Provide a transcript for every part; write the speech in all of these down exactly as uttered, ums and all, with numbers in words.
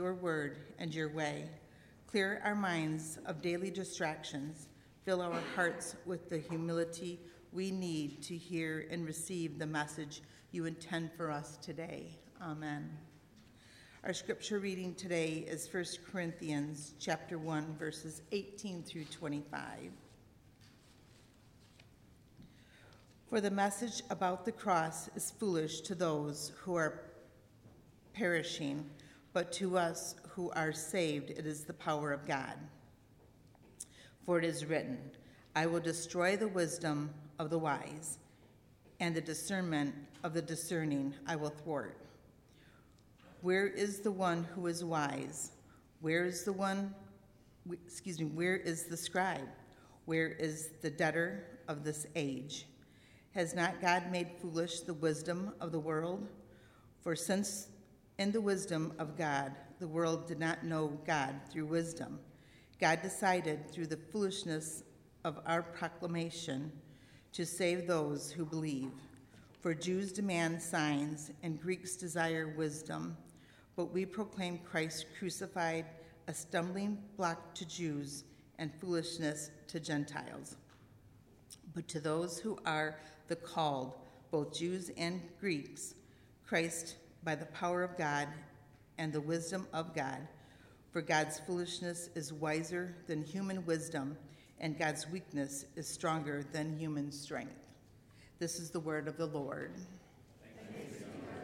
your word and your way. Clear our minds of daily distractions. Fill our hearts with the humility we need to hear and receive the message you intend for us today. Amen. Our scripture reading today is First Corinthians chapter one, verses eighteen through twenty-five. For the message about the cross is foolish to those who are perishing, but to us who are saved it is the power of God. For it is written, I will destroy the wisdom of the wise, and the discernment of the discerning I will thwart. Where is the one who is wise? Where is the one, excuse me, where is the scribe? Where is the debtor of this age? Has not God made foolish the wisdom of the world? For since in the wisdom of God, the world did not know God through wisdom, God decided through the foolishness of our proclamation to save those who believe. For Jews demand signs and Greeks desire wisdom, but we proclaim Christ crucified, a stumbling block to Jews and foolishness to Gentiles. But to those who are the called, both Jews and Greeks, Christ by the power of God and the wisdom of God. For God's foolishness is wiser than human wisdom, and God's weakness is stronger than human strength. This is the word of the Lord. Thanks.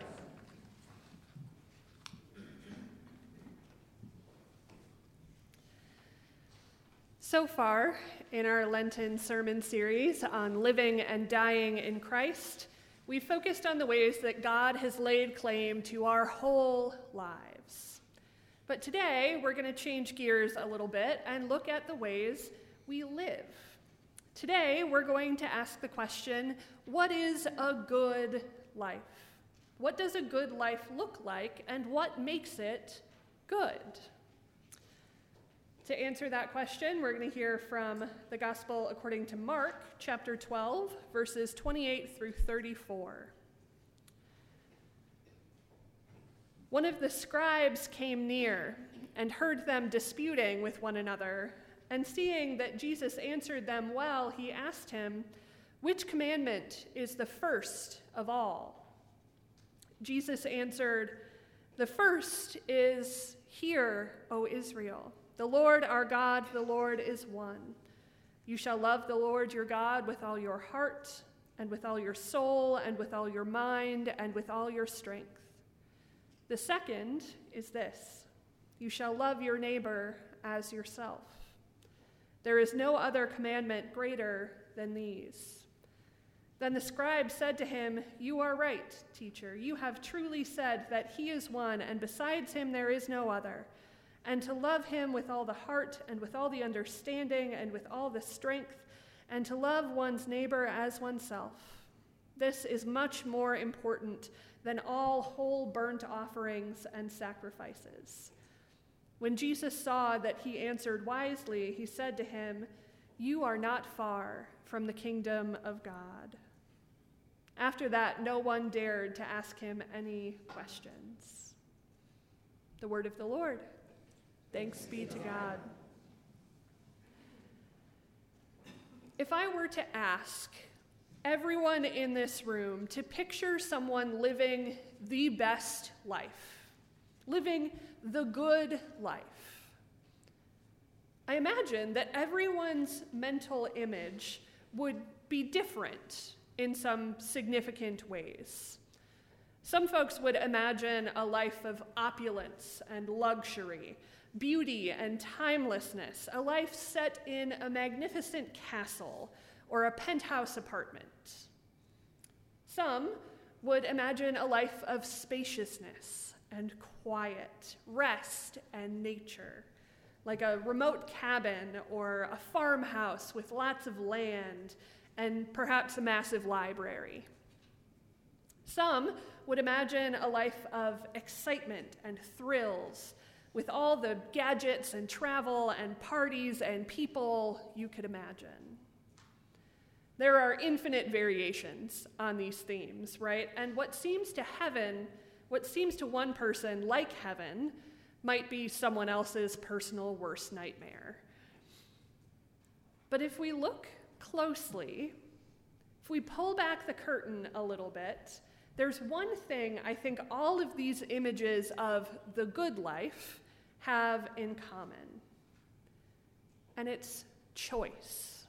So far, in our Lenten sermon series on living and dying in Christ, we've focused on the ways that God has laid claim to our whole lives. But today, we're going to change gears a little bit and look at the ways we live. Today, we're going to ask the question, what is a good life? What does a good life look like, and what makes it good? To answer that question, we're going to hear from the Gospel according to Mark, chapter twelve, verses twenty-eight through thirty-four. One of the scribes came near and heard them disputing with one another, and seeing that Jesus answered them well, he asked him, "Which commandment is the first of all?" Jesus answered, "The first is, Hear, O Israel. The Lord our God, the Lord is one. You shall love the Lord your God with all your heart, and with all your soul, and with all your mind, and with all your strength. The second is this, you shall love your neighbor as yourself. There is no other commandment greater than these." Then the scribe said to him, "You are right, teacher. You have truly said that he is one, and besides him there is no other. And to love him with all the heart, and with all the understanding, and with all the strength, and to love one's neighbor as oneself. This is much more important than all whole burnt offerings and sacrifices." When Jesus saw that he answered wisely, he said to him, "You are not far from the kingdom of God." After that, no one dared to ask him any questions. The word of the Lord. Thanks be to God. If I were to ask everyone in this room to picture someone living the best life, living the good life, I imagine that everyone's mental image would be different in some significant ways. Some folks would imagine a life of opulence and luxury, beauty and timelessness, a life set in a magnificent castle or a penthouse apartment. Some would imagine a life of spaciousness and quiet, rest and nature, like a remote cabin or a farmhouse with lots of land and perhaps a massive library. Some would imagine a life of excitement and thrills, with all the gadgets and travel and parties and people you could imagine. There are infinite variations on these themes, right? And what seems to heaven, what seems to one person like heaven, might be someone else's personal worst nightmare. But if we look closely, if we pull back the curtain a little bit, there's one thing I think all of these images of the good life have in common, and it's choice.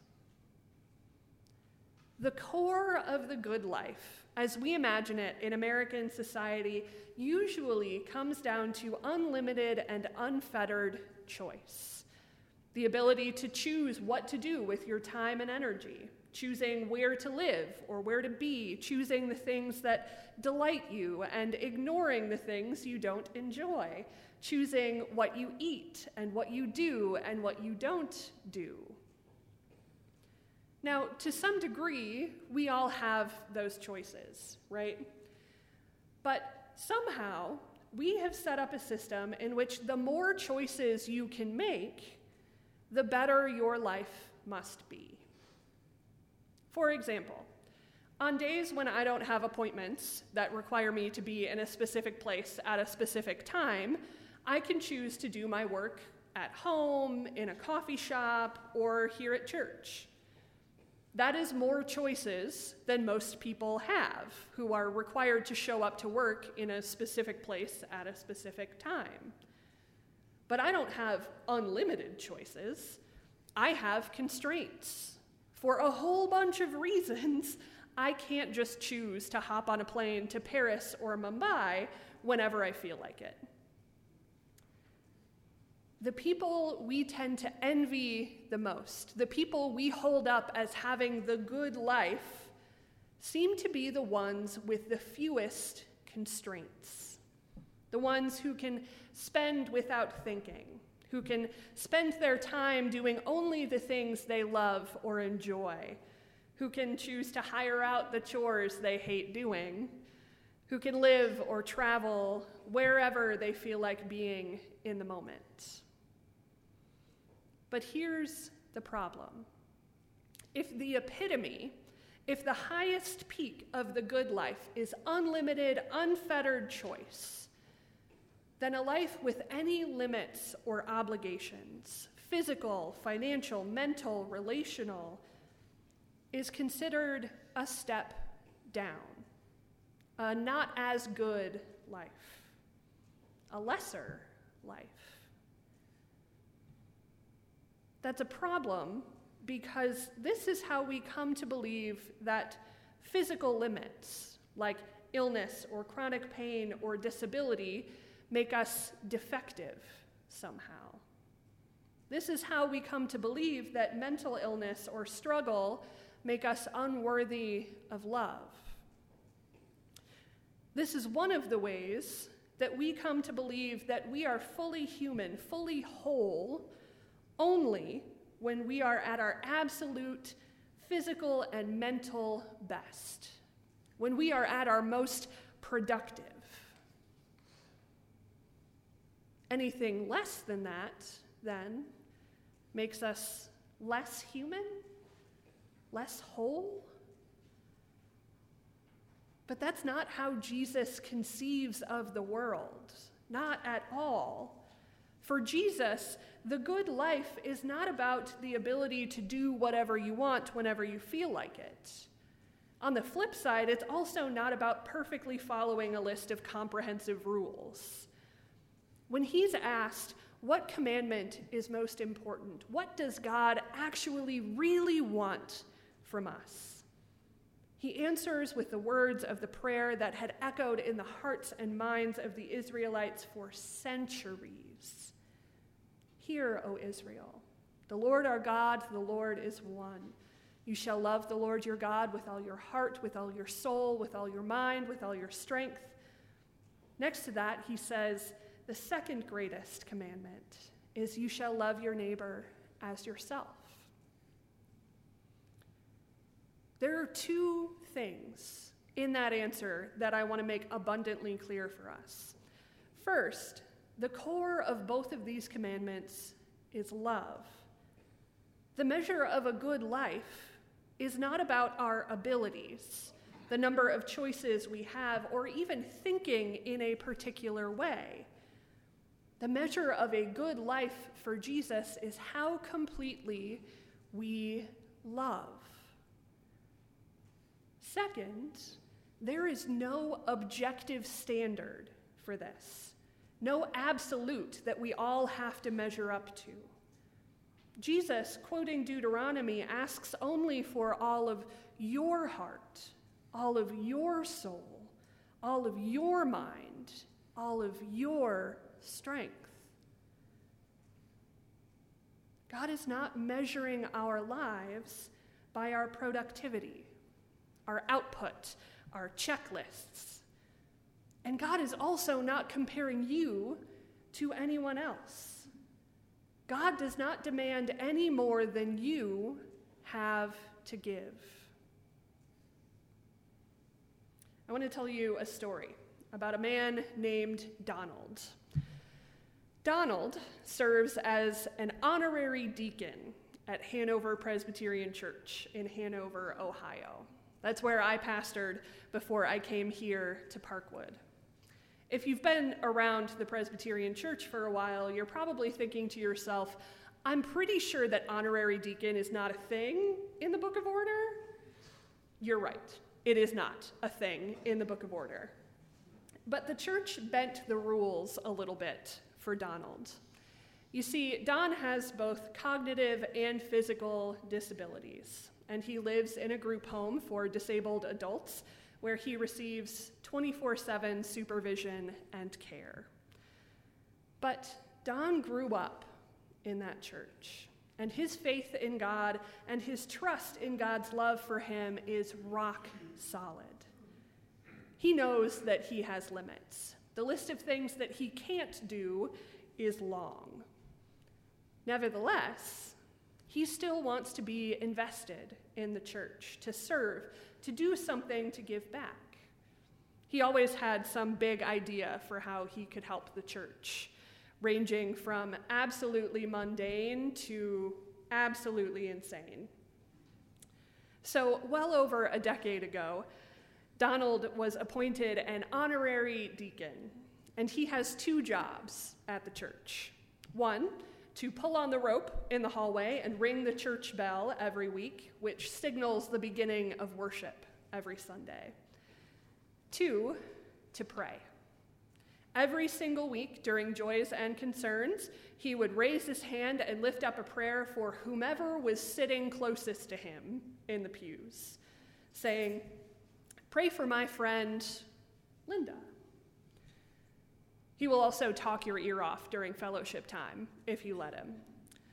The core of the good life, as we imagine it in American society, usually comes down to unlimited and unfettered choice. The ability to choose what to do with your time and energy, choosing where to live or where to be, choosing the things that delight you and ignoring the things you don't enjoy, choosing what you eat and what you do and what you don't do. Now, to some degree, we all have those choices, right? But somehow, we have set up a system in which the more choices you can make, the better your life must be. For example, on days when I don't have appointments that require me to be in a specific place at a specific time, I can choose to do my work at home, in a coffee shop, or here at church. That is more choices than most people have who are required to show up to work in a specific place at a specific time. But I don't have unlimited choices. I have constraints. For a whole bunch of reasons, I can't just choose to hop on a plane to Paris or Mumbai whenever I feel like it. The people we tend to envy the most, the people we hold up as having the good life, seem to be the ones with the fewest constraints. The ones who can spend without thinking, who can spend their time doing only the things they love or enjoy, who can choose to hire out the chores they hate doing, who can live or travel wherever they feel like being in the moment. But here's the problem. If the epitome, if the highest peak of the good life is unlimited, unfettered choice, then a life with any limits or obligations, physical, financial, mental, relational, is considered a step down, a not as good life, a lesser life. That's a problem because this is how we come to believe that physical limits, like illness or chronic pain or disability, make us defective somehow. This is how we come to believe that mental illness or struggle make us unworthy of love. This is one of the ways that we come to believe that we are fully human, fully whole, only when we are at our absolute physical and mental best, when we are at our most productive. Anything less than that, then, makes us less human, less whole. But that's not how Jesus conceives of the world, not at all. For Jesus, the good life is not about the ability to do whatever you want whenever you feel like it. On the flip side, it's also not about perfectly following a list of comprehensive rules. When he's asked, what commandment is most important? What does God actually really want from us? He answers with the words of the prayer that had echoed in the hearts and minds of the Israelites for centuries. Hear, O Israel, the Lord our God, the Lord is one. You shall love the Lord your God with all your heart, with all your soul, with all your mind, with all your strength. Next to that, he says, the second greatest commandment is you shall love your neighbor as yourself. There are two things in that answer that I want to make abundantly clear for us. First, the core of both of these commandments is love. The measure of a good life is not about our abilities, the number of choices we have, or even thinking in a particular way. The measure of a good life for Jesus is how completely we love. Second, there is no objective standard for this, no absolute that we all have to measure up to. Jesus, quoting Deuteronomy, asks only for all of your heart, all of your soul, all of your mind, all of your strength. God is not measuring our lives by our productivity, our output, our checklists. And God is also not comparing you to anyone else. God does not demand any more than you have to give. I want to tell you a story about a man named Donald. Donald serves as an honorary deacon at Hanover Presbyterian Church in Hanover, Ohio. That's where I pastored before I came here to Parkwood. If you've been around the Presbyterian Church for a while, you're probably thinking to yourself, I'm pretty sure that honorary deacon is not a thing in the Book of Order. You're right. It is not a thing in the Book of Order. But the church bent the rules a little bit for Donald. You see, Don has both cognitive and physical disabilities, and he lives in a group home for disabled adults where he receives twenty-four seven supervision and care. But Don grew up in that church, and his faith in God and his trust in God's love for him is rock solid. He knows that he has limits. The list of things that he can't do is long. Nevertheless, he still wants to be invested in the church, to serve, to do something to give back. He always had some big idea for how he could help the church, ranging from absolutely mundane to absolutely insane. So, well over a decade ago, Donald was appointed an honorary deacon, and he has two jobs at the church. One, to pull on the rope in the hallway and ring the church bell every week, which signals the beginning of worship every Sunday. Two, to pray. Every single week during Joys and Concerns, he would raise his hand and lift up a prayer for whomever was sitting closest to him in the pews, saying, "Pray for my friend, Linda." He will also talk your ear off during fellowship time, if you let him.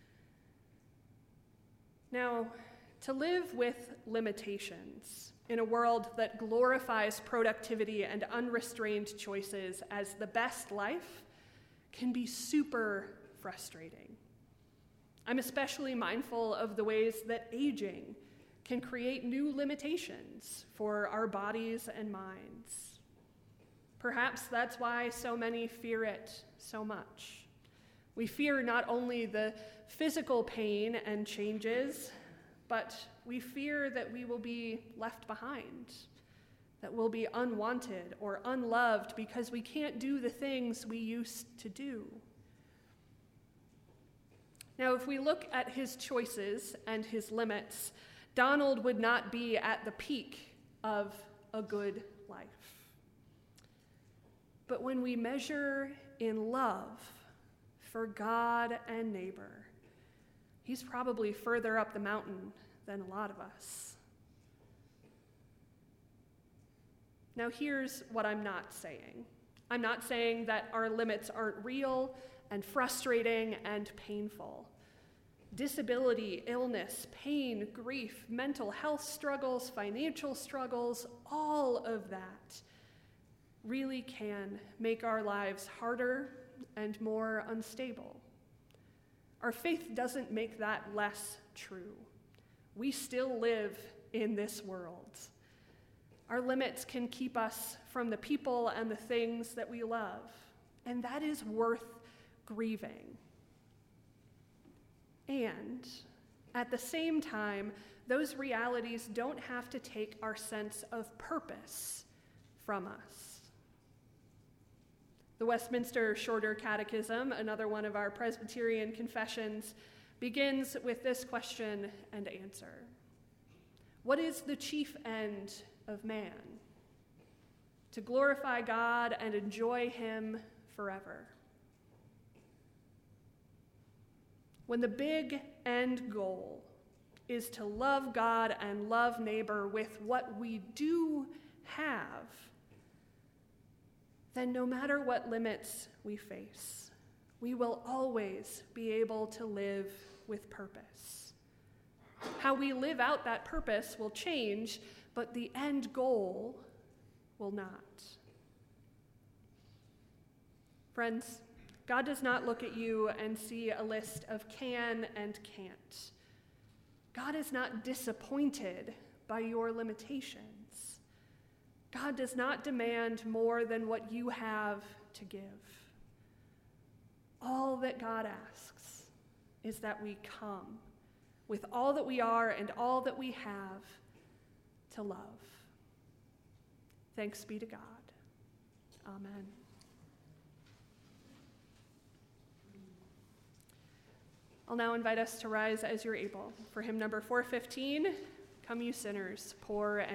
Now, to live with limitations in a world that glorifies productivity and unrestrained choices as the best life can be super frustrating. I'm especially mindful of the ways that aging can create new limitations for our bodies and minds. Perhaps that's why so many fear it so much. We fear not only the physical pain and changes, but we fear that we will be left behind, that we'll be unwanted or unloved because we can't do the things we used to do. Now, if we look at his choices and his limits, Donald would not be at the peak of a good life. But when we measure in love for God and neighbor, he's probably further up the mountain than a lot of us. Now, here's what I'm not saying. I'm not saying that our limits aren't real and frustrating and painful. Disability, illness, pain, grief, mental health struggles, financial struggles, all of that really can make our lives harder and more unstable. Our faith doesn't make that less true. We still live in this world. Our limits can keep us from the people and the things that we love, and that is worth grieving. And at the same time, those realities don't have to take our sense of purpose from us. The Westminster Shorter Catechism, another one of our Presbyterian confessions, begins with this question and answer. What is the chief end of man? To glorify God and enjoy him forever. When the big end goal is to love God and love neighbor with what we do have, then no matter what limits we face, we will always be able to live with purpose. How we live out that purpose will change, but the end goal will not. Friends, God does not look at you and see a list of can and can't. God is not disappointed by your limitations. God does not demand more than what you have to give. All that God asks is that we come with all that we are and all that we have to love. Thanks be to God. Amen. I'll now invite us to rise as you're able. For hymn number four fifteen, Come You Sinners, Poor and